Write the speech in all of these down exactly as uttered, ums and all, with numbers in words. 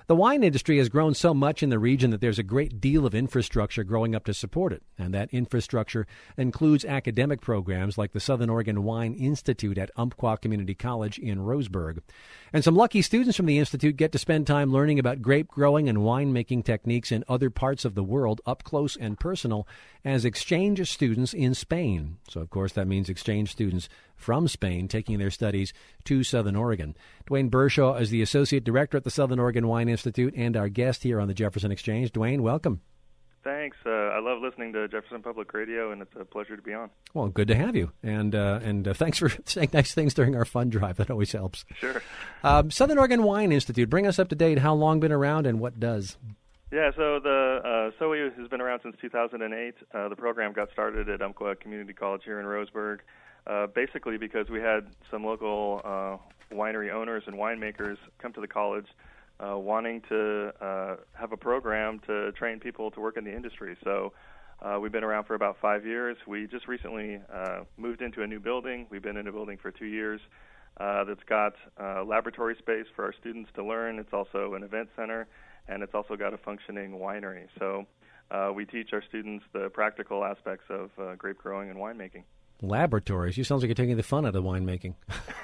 The wine industry has grown so much in the region that there's a great deal of infrastructure growing up to support it. And that infrastructure includes academic programs like the Southern Oregon Wine Institute at Umpqua Community College in Roseburg. And some lucky students from the Institute get to spend time learning about grape growing and winemaking techniques in other parts of the world up close and personal as exchange students in Spain. So, of course, that means exchange students from Spain taking their studies to Southern Oregon. Dwayne Bershaw is the Associate Director at the Southern Oregon Wine Institute and our guest here on the Jefferson Exchange. Dwayne, welcome. Thanks. Uh, I love listening to Jefferson Public Radio, and it's a pleasure to be on. Well, good to have you. And uh, and uh, thanks for saying nice things during our fund drive. That always helps. Sure. Um, Southern Oregon Wine Institute, bring us up to date. How long been around and what does? Yeah, so the uh, S O E has been around since two thousand eight. Uh, the program got started at Umpqua Community College here in Roseburg, uh, basically because we had some local uh, winery owners and winemakers come to the college uh, wanting to uh, have a program to train people to work in the industry. So uh, we've been around for about five years. We just recently uh, moved into a new building. We've been in a building for two years uh, that's got uh, laboratory space for our students to learn. It's also an event center, and it's also got a functioning winery. So uh, we teach our students the practical aspects of uh, grape growing and winemaking. Laboratories. You sounds like you're taking the fun out of winemaking.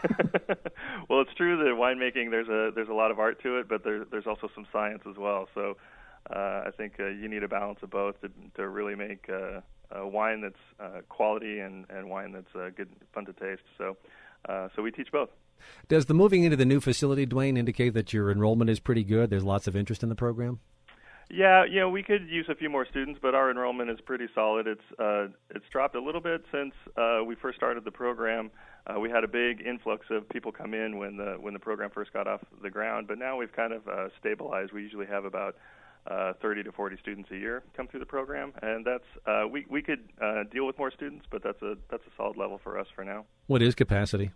Well, it's true that winemaking, there's a there's a lot of art to it, but there, there's also some science as well. So uh, I think uh, you need a balance of both to, to really make uh, a wine that's uh, quality and, and wine that's uh, good, fun to taste. So uh, so we teach both. Does the moving into the new facility, Dwayne, indicate that your enrollment is pretty good? There's lots of interest in the program? Yeah, you know, we could use a few more students, but our enrollment is pretty solid. It's uh, it's dropped a little bit since uh, we first started the program. Uh, we had a big influx of people come in when the when the program first got off the ground, but now we've kind of uh, stabilized. We usually have about uh, thirty to forty students a year come through the program, and that's uh, we we could uh, deal with more students, but that's a that's a solid level for us for now. What is capacity?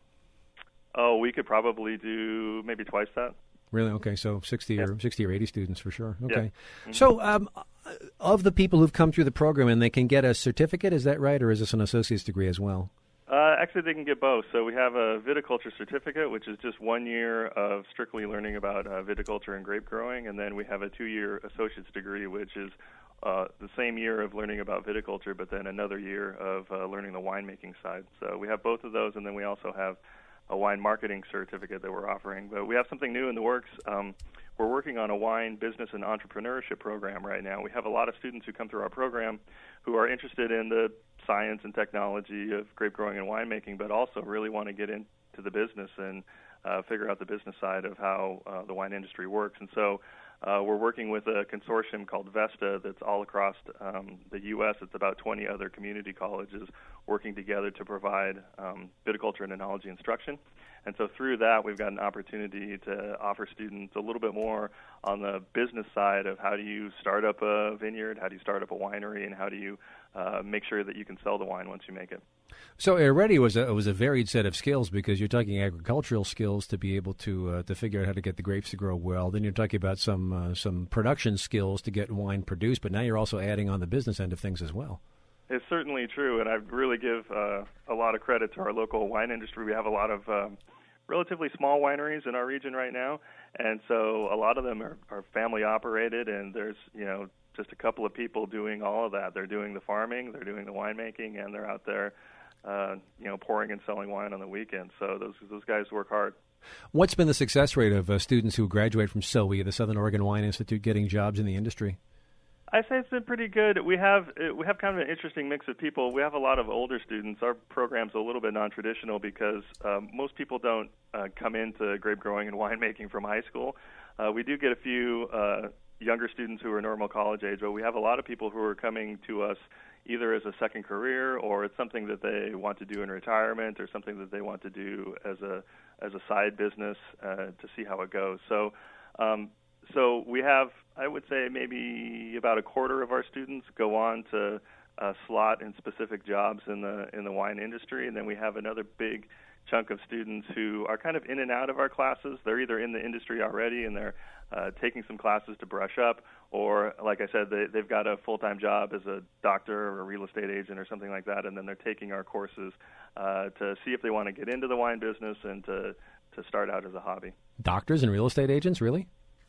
Oh, we could probably do maybe twice that. Really? Okay, so sixty yeah. or sixty or eighty students for sure. Okay. Yeah. Mm-hmm. So, um, of the people who've come through the program and they can get a certificate, is that right, or is this an associate's degree as well? Uh, actually, they can get both. So we have a viticulture certificate, which is just one year of strictly learning about uh, viticulture and grape growing, and then we have a two-year associate's degree, which is uh, the same year of learning about viticulture, but then another year of uh, learning the winemaking side. So we have both of those, and then we also have a wine marketing certificate that we're offering. But we have something new in the works. Um, we're working on a wine business and entrepreneurship program right now. We have a lot of students who come through our program who are interested in the science and technology of grape growing and winemaking, but also really want to get into the business and uh, figure out the business side of how uh, the wine industry works. And so uh, we're working with a consortium called Vesta that's all across um, the U S It's about twenty other community colleges working together to provide um, viticulture and enology instruction. And so through that, we've got an opportunity to offer students a little bit more on the business side of how do you start up a vineyard, how do you start up a winery, and how do you uh, make sure that you can sell the wine once you make it. So already it was a, it was a varied set of skills, because you're talking agricultural skills to be able to uh, to figure out how to get the grapes to grow well. Then you're talking about some uh, some production skills to get wine produced, but now you're also adding on the business end of things as well. It's certainly true, and I really give uh, a lot of credit to our local wine industry. We have a lot of um, relatively small wineries in our region right now, and so a lot of them are, are family operated, and there's, you know, just a couple of people doing all of that. They're doing the farming, they're doing the winemaking, and they're out there, uh, you know, pouring and selling wine on the weekends. So those those guys work hard. What's been the success rate of uh, students who graduate from S O E, the Southern Oregon Wine Institute, getting jobs in the industry? I say it's been pretty good. We have we have kind of an interesting mix of people. We have a lot of older students. Our program's a little bit non-traditional because um, most people don't uh, come into grape growing and winemaking from high school. Uh, we do get a few uh, younger students who are normal college age, but we have a lot of people who are coming to us either as a second career, or it's something that they want to do in retirement, or something that they want to do as a as a side business uh, to see how it goes. So. Um, So we have, I would say, maybe about a quarter of our students go on to uh, slot in specific jobs in the in the wine industry, and then we have another big chunk of students who are kind of in and out of our classes. They're either in the industry already and they're uh, taking some classes to brush up, or, like I said, they, they've got a full-time job as a doctor or a real estate agent or something like that, and then they're taking our courses uh, to see if they want to get into the wine business and to, to start out as a hobby. Doctors and real estate agents, really?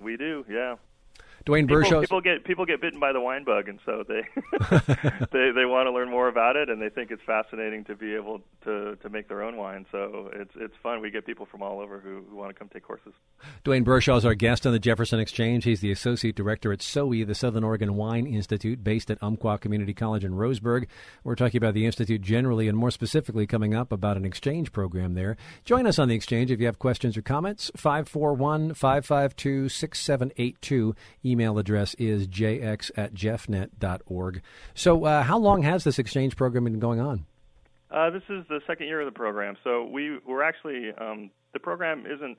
We do, yeah. Dwayne People, Bershaw. people get people get bitten by the wine bug, and so they they they want to learn more about it, and they think it's fascinating to be able to, to make their own wine. So it's it's fun. We get people from all over who, who want to come take courses. Dwayne Bershaw is our guest on the Jefferson Exchange. He's the associate director at S O E, the Southern Oregon Wine Institute, based at Umpqua Community College in Roseburg. We're talking about the institute generally, and more specifically, coming up about an exchange program there. Join us on the exchange if you have questions or comments. five four one, five five two, six seven eight two. Email address is j x at jeffnet dot org. So uh, how long has this exchange program been going on? Uh, this is the second year of the program. So we were actually, um, the program isn't,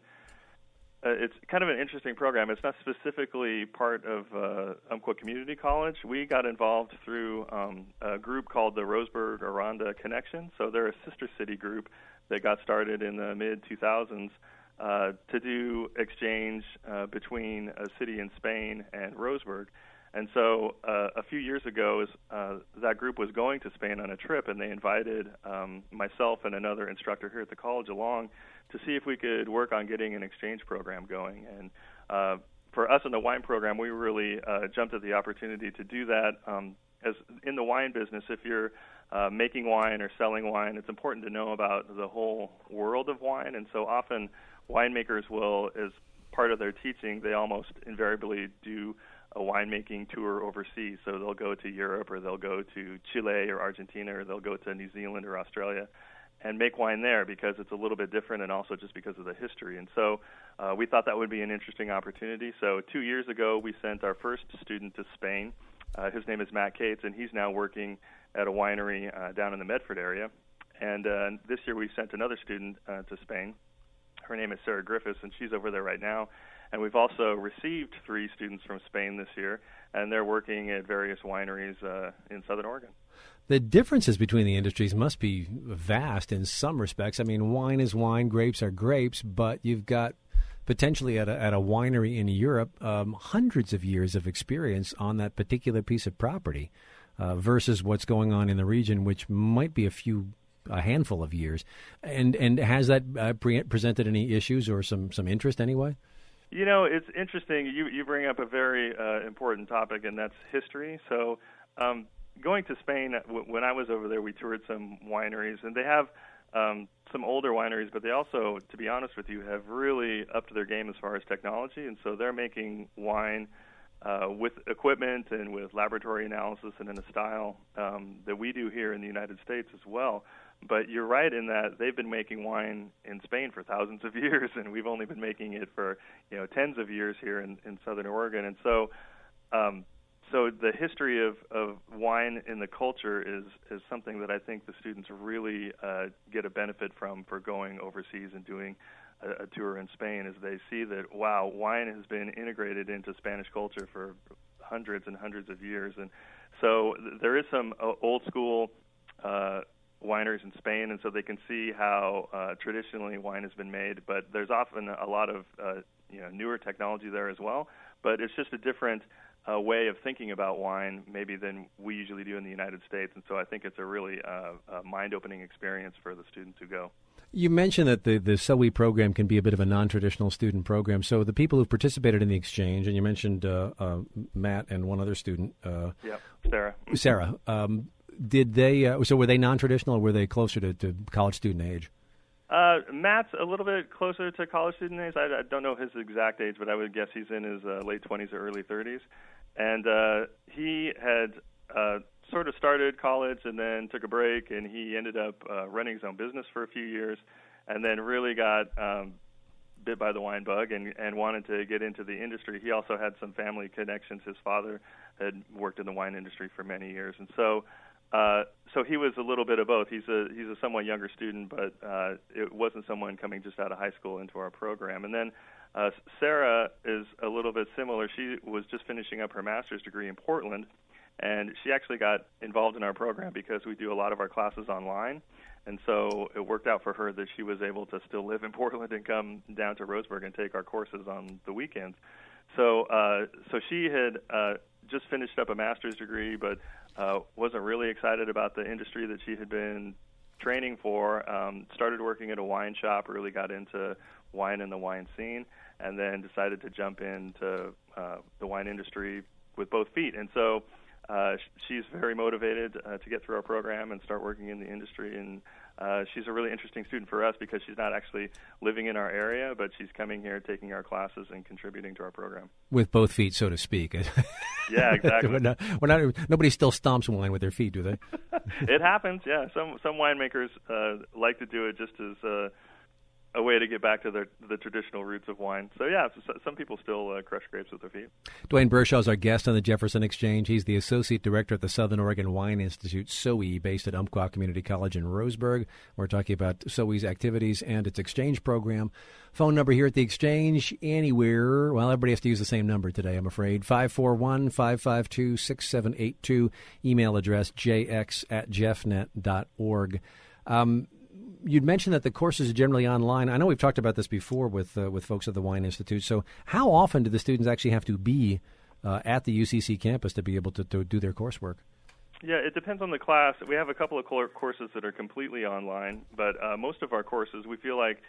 uh, it's kind of an interesting program. It's not specifically part of uh, Umpqua Community College. We got involved through um, a group called the Roseburg Aranda Connection. So they're a sister city group that got started in the mid two thousands. Uh, to do exchange uh, between a city in Spain and Roseburg. And so uh, a few years ago, uh, that group was going to Spain on a trip, and they invited um, myself and another instructor here at the college along to see if we could work on getting an exchange program going. And uh, for us in the wine program, we really uh, jumped at the opportunity to do that. Um, as in the wine business, if you're uh, making wine or selling wine, it's important to know about the whole world of wine. And so often winemakers will, as part of their teaching, they almost invariably do a winemaking tour overseas. So they'll go to Europe, or they'll go to Chile or Argentina, or they'll go to New Zealand or Australia and make wine there because it's a little bit different, and also just because of the history. And so uh, we thought that would be an interesting opportunity. So two years ago, we sent our first student to Spain. Uh, his name is Matt Cates, and he's now working at a winery uh, down in the Medford area. And uh, this year we sent another student uh, to Spain. Her name is Sarah Griffiths, and she's over there right now. And we've also received three students from Spain this year, and they're working at various wineries uh, in Southern Oregon. The differences between the industries must be vast in some respects. I mean, wine is wine, grapes are grapes, but you've got potentially at a, at a winery in Europe um, hundreds of years of experience on that particular piece of property uh, versus what's going on in the region, which might be a few a handful of years. And and has that uh, pre- presented any issues or some, some interest anyway? You know, it's interesting. You you bring up a very uh, important topic, and that's history. So um, going to Spain, w- when I was over there, we toured some wineries, and they have um, some older wineries, but they also, to be honest with you, have really upped their game as far as technology. And so they're making wine uh, with equipment and with laboratory analysis and in a style um, that we do here in the United States as well. But you're right in that they've been making wine in Spain for thousands of years, and we've only been making it for, you know, tens of years here in, in Southern Oregon. And so um, so the history of, of wine in the culture is, is something that I think the students really uh, get a benefit from for going overseas and doing a, a tour in Spain, as they see that, wow, wine has been integrated into Spanish culture for hundreds and hundreds of years. And so th- there is some uh, old school uh wineries in Spain, and so they can see how uh, traditionally wine has been made. But there's often a lot of uh, you know newer technology there as well. But it's just a different uh, way of thinking about wine, maybe than we usually do in the United States. And so I think it's a really uh, a mind-opening experience for the students who go. You mentioned that the, the S O E program can be a bit of a non-traditional student program. So the people who've participated in the exchange, and you mentioned uh, uh, Matt and one other student. Uh, yep, Sarah. Sarah. Um, Did they? Uh, so were they non-traditional, or were they closer to, to college student age? Uh, Matt's a little bit closer to college student age. I, I don't know his exact age, but I would guess he's in his uh, late twenties or early thirties. And uh, he had uh, sort of started college and then took a break, and he ended up uh, running his own business for a few years, and then really got um, bit by the wine bug and, and wanted to get into the industry. He also had some family connections. His father had worked in the wine industry for many years, and so uh, so he was a little bit of both. He's a he's a somewhat younger student, but uh, it wasn't someone coming just out of high school into our program. And then uh, Sarah is a little bit similar. She was just finishing up her master's degree in Portland, and she actually got involved in our program because we do a lot of our classes online. And so it worked out for her that she was able to still live in Portland and come down to Roseburg and take our courses on the weekends. So uh, so she had uh, just finished up a master's degree, but uh, wasn't really excited about the industry that she had been training for. Um, started working at a wine shop, really got into wine and the wine scene, and then decided to jump into uh, the wine industry with both feet. And so uh, she's very motivated uh, to get through our program and start working in the industry. And uh, she's a really interesting student for us because she's not actually living in our area, but she's coming here, taking our classes, and contributing to our program. With both feet, so to speak. Yeah, exactly. we're not, we're not, nobody still stomps wine with their feet, do they? It happens, yeah. Some some winemakers uh, like to do it just as uh, a way to get back to their, the traditional roots of wine. So, yeah, so, some people still uh, crush grapes with their feet. Dwayne Bershaw is our guest on the Jefferson Exchange. He's the Associate Director at the Southern Oregon Wine Institute, S O E, based at Umpqua Community College in Roseburg. We're talking about S O E's activities and its exchange program. Phone number here at the Exchange, anywhere. Well, everybody has to use the same number today, I'm afraid. five four one, five five two, six seven eight two. Email address jx at jeffnet dot org. Um, You'd mentioned that the courses are generally online. I know we've talked about this before with uh, with folks at the Wine Institute. So how often do the students actually have to be uh, at the U C C campus to be able to, to do their coursework? Yeah, it depends on the class. We have a couple of courses that are completely online, but uh, most of our courses, we feel like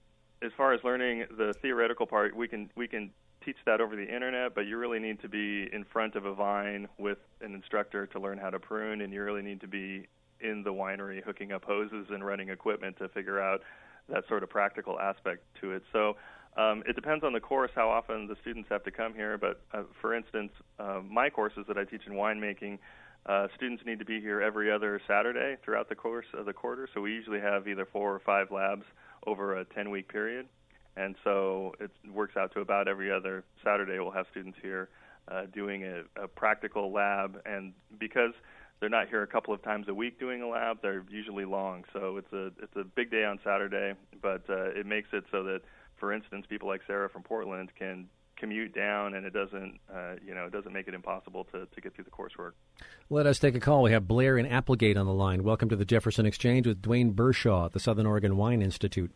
as far as learning the theoretical part, we can we can teach that over the internet, but you really need to be in front of a vine with an instructor to learn how to prune, and you really need to be in the winery hooking up hoses and running equipment to figure out that sort of practical aspect to it. So um, it depends on the course how often the students have to come here, but uh, for instance, uh, my courses that I teach in winemaking, uh, students need to be here every other Saturday throughout the course of the quarter, so we usually have either four or five labs over a ten-week period, and so it works out to about every other Saturday we'll have students here uh, doing a, a practical lab, and because they're not here a couple of times a week doing a lab, they're usually long. So it's a it's a big day on Saturday, but uh, it makes it so that, for instance, people like Sarah from Portland can commute down, and it doesn't uh, you know it doesn't make it impossible to, to get through the coursework. Let us take a call. We have Blair in Applegate on the line. Welcome to the Jefferson Exchange with Dwayne Bershaw at the Southern Oregon Wine Institute.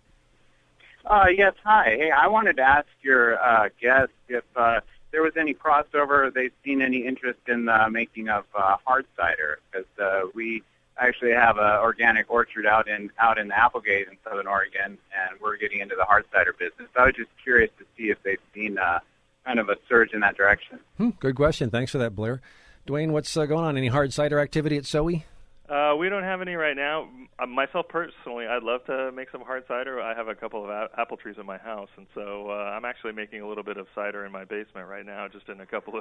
Uh, yes, hi. Hey, I wanted to ask your uh, guest if uh, there was any crossover, they've seen any interest in the making of uh, hard cider, because uh, we actually have an organic orchard out in out in Applegate in Southern Oregon, and we're getting into the hard cider business. So I was just curious to see if they've seen uh, kind of a surge in that direction. Hmm, good question. Thanks for that, Blair. Dwayne, what's uh, going on? Any hard cider activity at S O E? Uh, we don't have any right now. Uh, myself personally, I'd love to make some hard cider. I have a couple of a- apple trees in my house, and so uh, I'm actually making a little bit of cider in my basement right now, just in a couple of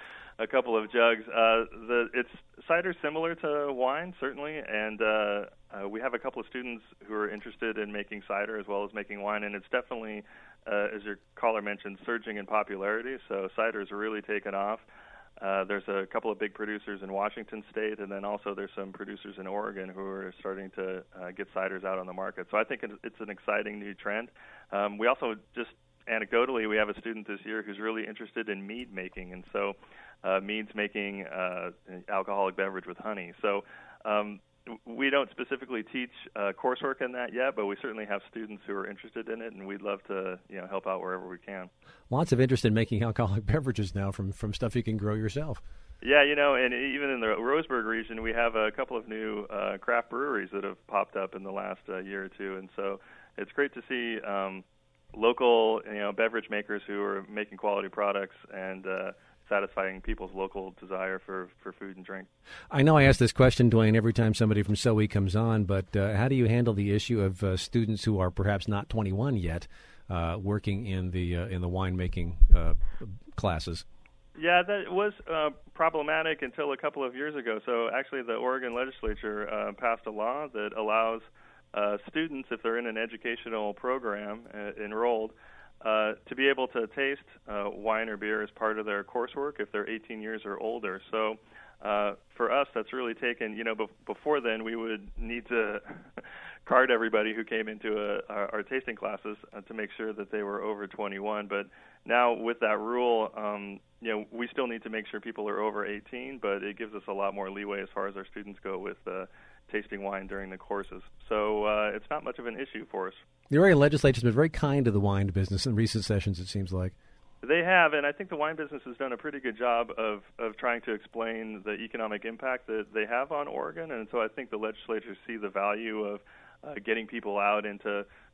a couple of jugs. Uh, the it's cider similar to wine, certainly, and uh, uh, we have a couple of students who are interested in making cider as well as making wine, and it's definitely, uh, as your caller mentioned, surging in popularity. So cider has really taken off. Uh, there's a couple of big producers in Washington State, and then also there's some producers in Oregon who are starting to uh, get ciders out on the market. So I think it's an exciting new trend. Um, we also just anecdotally, we have a student this year who's really interested in mead making, and so uh, mead's making uh, an alcoholic beverage with honey. So um, we don't specifically teach uh, coursework in that yet, but we certainly have students who are interested in it, and we'd love to, you know, help out wherever we can. Lots of interest in making alcoholic beverages now from, from stuff you can grow yourself. Yeah, you know, and even in the Roseburg region, we have a couple of new uh, craft breweries that have popped up in the last uh, year or two, and so it's great to see um, local, you know, beverage makers who are making quality products and uh, satisfying people's local desire for, for food and drink. I know I ask this question, Dwayne, every time somebody from S O E comes on, but uh, how do you handle the issue of uh, students who are perhaps not twenty-one yet uh, working in the uh, in the winemaking uh, classes? Yeah, that was uh, problematic until a couple of years ago. So actually the Oregon legislature uh, passed a law that allows uh, students, if they're in an educational program uh, enrolled, Uh, to be able to taste uh, wine or beer as part of their coursework if they're eighteen years or older. So uh, for us, that's really taken, you know, be- before then we would need to card everybody who came into a, our, our tasting classes uh, to make sure that they were over twenty-one. But now with that rule, um, you know, we still need to make sure people are over eighteen, but it gives us a lot more leeway as far as our students go with uh, tasting wine during the courses. So uh, it's not much of an issue for us. The Oregon legislature has been very kind to the wine business in recent sessions, it seems like. They have, and I think the wine business has done a pretty good job of, of trying to explain the economic impact that they have on Oregon, and so I think the legislators see the value of uh, getting people out into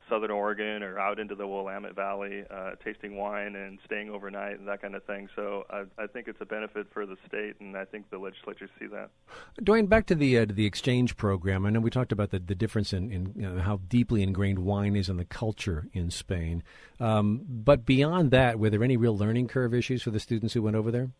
Southern Oregon or out into the Willamette Valley, uh, tasting wine and staying overnight and that kind of thing. So I, I think it's a benefit for the state, and I think the legislature see that. Dwayne, back to the uh, to the exchange program. I know we talked about the, the difference in, in you know, how deeply ingrained wine is in the culture in Spain. Um, but beyond that, were there any real learning curve issues for the students who went over there?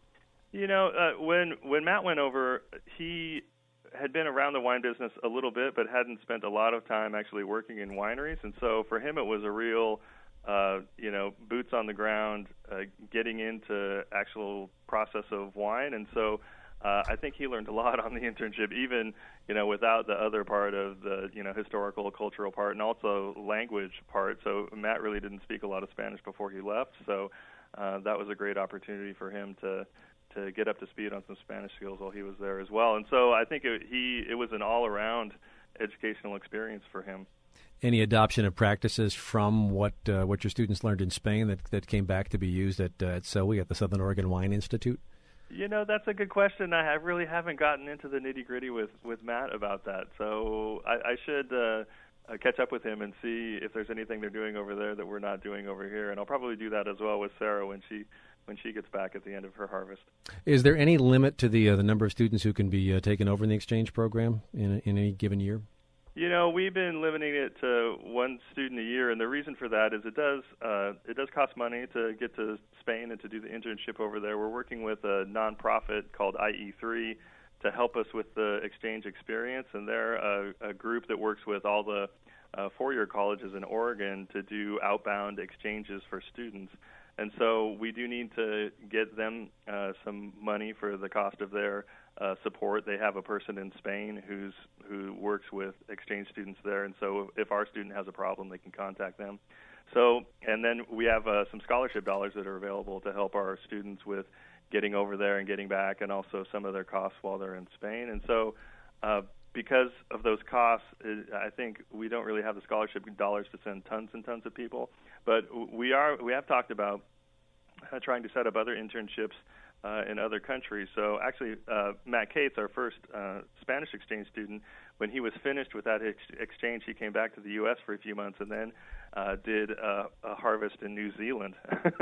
You know, uh, when when Matt went over, he had been around the wine business a little bit, but hadn't spent a lot of time actually working in wineries. And so for him, it was a real, uh, you know, boots on the ground, uh, getting into actual process of wine. And so uh, I think he learned a lot on the internship, even, you know, without the other part of the, you know, historical, cultural part, and also language part. So Matt really didn't speak a lot of Spanish before he left. So uh, that was a great opportunity for him to to get up to speed on some Spanish skills while he was there as well. And so I think it, he it was an all-around educational experience for him. Any adoption of practices from what uh, what your students learned in Spain that, that came back to be used at, uh, at S O I, at the Southern Oregon Wine Institute? You know, that's a good question. I really haven't gotten into the nitty-gritty with, with Matt about that. So I, I should uh, uh, catch up with him and see if there's anything they're doing over there that we're not doing over here. And I'll probably do that as well with Sarah when she when she gets back at the end of her harvest. Is there any limit to the uh, the number of students who can be uh, taken over in the exchange program in in any given year? You know, we've been limiting it to one student a year, and the reason for that is it does uh, it does cost money to get to Spain and to do the internship over there. We're working with a nonprofit called I E three to help us with the exchange experience, and they're a, a group that works with all the uh, four-year colleges in Oregon to do outbound exchanges for students. And so we do need to get them uh, some money for the cost of their uh, support. They have a person in Spain who's who works with exchange students there, and so if our student has a problem, they can contact them. So, and then we have uh, some scholarship dollars that are available to help our students with getting over there and getting back, and also some of their costs while they're in Spain. And so uh, because of those costs, I think we don't really have the scholarship dollars to send tons and tons of people. But we are we have talked about uh, trying to set up other internships uh, in other countries. So actually, uh, Matt Cates, our first uh, Spanish exchange student, when he was finished with that ex- exchange, he came back to the U S for a few months and then uh, did a, a harvest in New Zealand.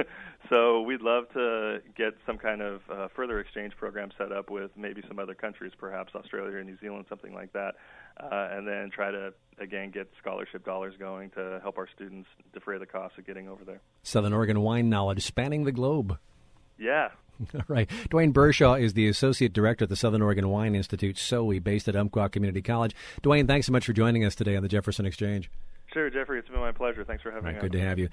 So we'd love to get some kind of uh, further exchange program set up with maybe some other countries, perhaps Australia or New Zealand, something like that, uh, and then try to, again, get scholarship dollars going to help our students defray the costs of getting over there. Southern Oregon wine knowledge spanning the globe. Yeah. All right. Dwayne Bershaw is the Associate Director at the Southern Oregon Wine Institute, S O I, based at Umpqua Community College. Dwayne, thanks so much for joining us today on the Jefferson Exchange. Sure, Jeffrey. It's been my pleasure. Thanks for having me on. Good to have you.